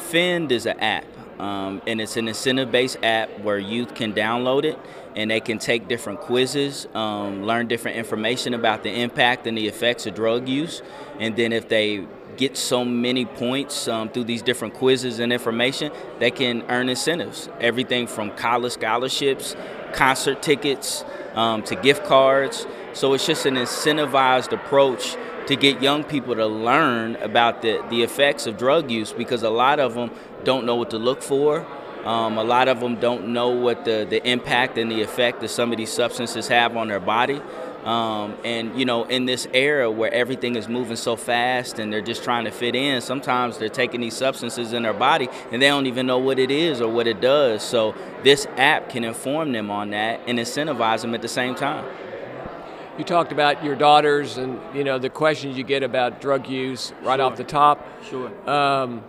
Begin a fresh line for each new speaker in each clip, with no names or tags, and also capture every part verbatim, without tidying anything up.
Defend is an app, um, and it's an incentive-based app where youth can download it and they can take different quizzes, um, learn different information about the impact and the effects of drug use, and then if they get so many points um, through these different quizzes and information, they can earn incentives. Everything from college scholarships, concert tickets, um, to gift cards. So it's just an incentivized approach to get young people to learn about the, the effects of drug use, because a lot of them don't know what to look for. Um, a lot of them don't know what the, the impact and the effect that some of these substances have on their body. Um, and, you know, in this era where everything is moving so fast and they're just trying to fit in, sometimes they're taking these substances in their body and they don't even know what it is or what it does. So this app can inform them on that and incentivize them at the same time.
You talked about your daughters and, you know, the questions you get about drug use right
Sure.
off the top.
Sure.
Um,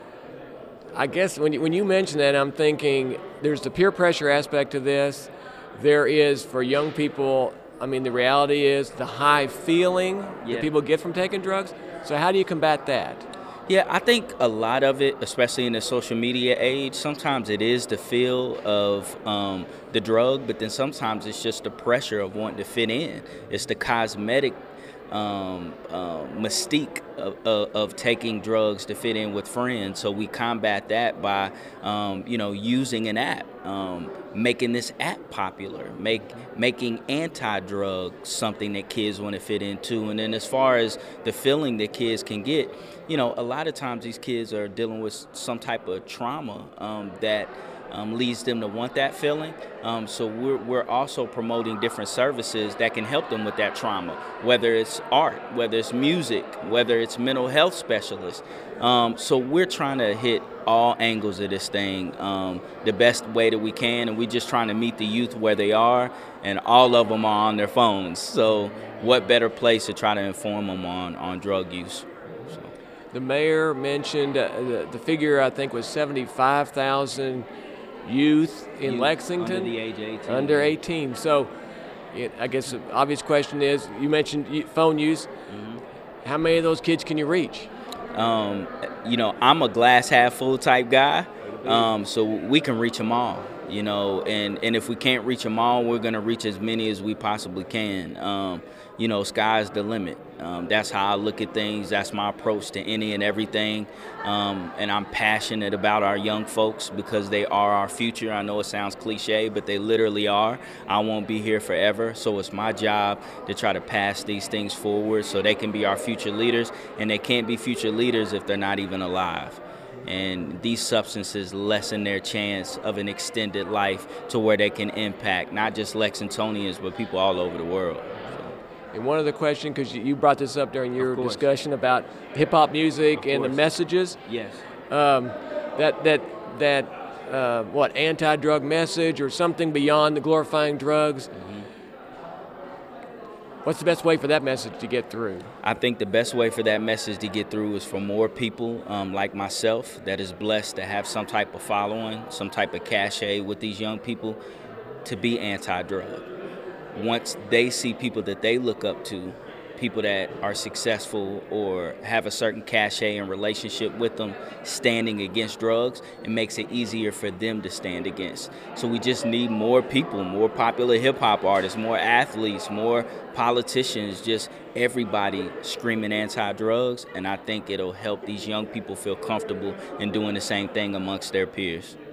I guess when you, when you mention that, I'm thinking there's the peer pressure aspect of this. There is, for young people, I mean, the reality is the high feeling
Yeah.
that people get from taking drugs. So how do you combat that?
Yeah, I think a lot of it, especially in the social media age, sometimes it is the feel of um, the drug, but then sometimes it's just the pressure of wanting to fit in. It's the cosmetic um, uh, mystique of, of, of taking drugs to fit in with friends. So we combat that by, um, you know, using an app, um, making this app popular, make making anti-drug something that kids want to fit into. And then as far as the feeling that kids can get, you know, a lot of times these kids are dealing with some type of trauma um, that um, leads them to want that feeling. Um, so we're, we're also promoting different services that can help them with that trauma, whether it's art, whether it's music, whether it's mental health specialists. Um, so we're trying to hit all angles of this thing um, the best way that we can, and we're just trying to meet the youth where they are, and all of them are on their phones. So what better place to try to inform them on, on drug use? So.
The mayor mentioned uh, the, the figure, I think, was seventy-five thousand youth in
Youth
Lexington.
under the age of eighteen.
Under eighteen. So it, I guess the obvious question is, you mentioned y- phone use.
Mm-hmm.
How many of those kids can you reach?
Um, you know, I'm a glass half full type guy, um, so we can reach them all, you know, and, and if we can't reach them all, we're going to reach as many as we possibly can. Um, you know, sky's the limit. Um, that's how I look at things. That's my approach to any and everything. Um, and I'm passionate about our young folks because they are our future. I know it sounds cliche, but they literally are. I won't be here forever, so it's my job to try to pass these things forward so they can be our future leaders, and they can't be future leaders if they're not even alive. And these substances lessen their chance of an extended life to where they can impact not just Lexingtonians, but people all over the world.
And one other question, because you brought this up during your discussion about hip-hop music and the messages.
Yes.
Um, that, that, that uh, what, anti-drug message or something beyond the glorifying drugs.
Mm-hmm.
What's the best way for that message to get through?
I think the best way for that message to get through is for more people um, like myself that is blessed to have some type of following, some type of cachet with these young people, to be anti-drug. Once they see people that they look up to, people that are successful or have a certain cachet and relationship with them standing against drugs, it makes it easier for them to stand against. So we just need more people, more popular hip-hop artists, more athletes, more politicians, just everybody screaming anti-drugs, and I think it'll help these young people feel comfortable in doing the same thing amongst their peers.